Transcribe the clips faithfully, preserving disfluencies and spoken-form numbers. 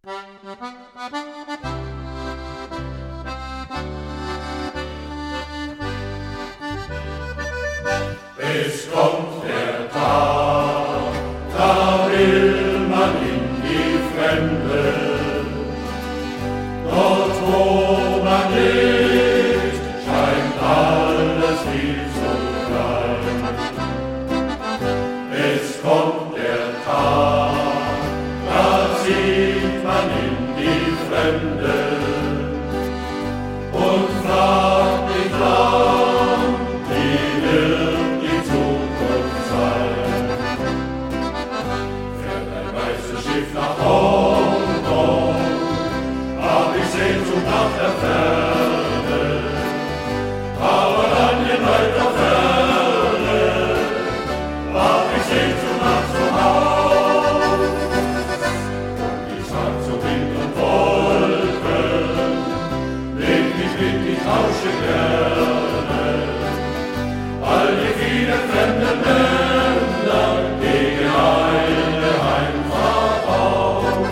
Es kommt der Tag, da will man in die Fremde. Dort, wo man lebt, scheint alles viel zu klein. Es kommt der Tag, da zieht man in die Fremde und fragt nicht lang, wie wird die Zukunft sein. Fährt ein weißes Schiff nach Hongkong, hab ich Sehnsucht nach der Ferne, aber dann in weiter Ferne hab ich Sehnsucht nach zu Haus. Und ich sag zu Wind und Wolken, leg mich mit, ich tausche gerne all die vielen fremden Länder gegen eine Heimfahrt aus.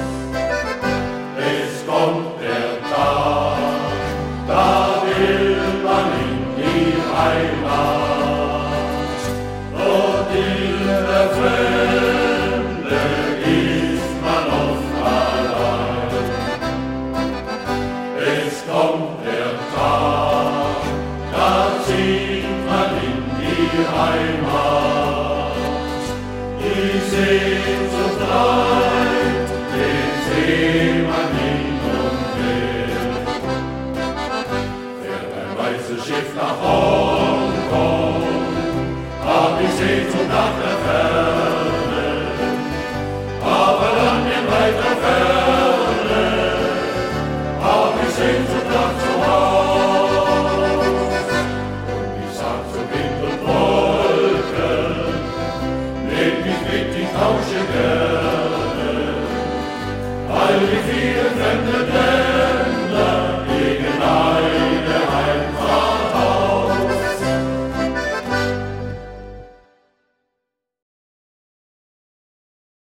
Es kommt der Tag, da will man in die Heimat. Dort in der Fremde ist man oft allein. Es kommt der Tag, da zieht man in die Heimat. Die Sehnsucht treibt den Seemann hin und her. Fährt ein weißes Schiff nach Hongkong, hab ich Sehnsucht nach der Ferne, aber dann in weiter Ferne hab ich Sehnsucht nach zu Haus. Und ich sag zu Wind und Wolken, leg mich mit, ich tausche gerne all die vielen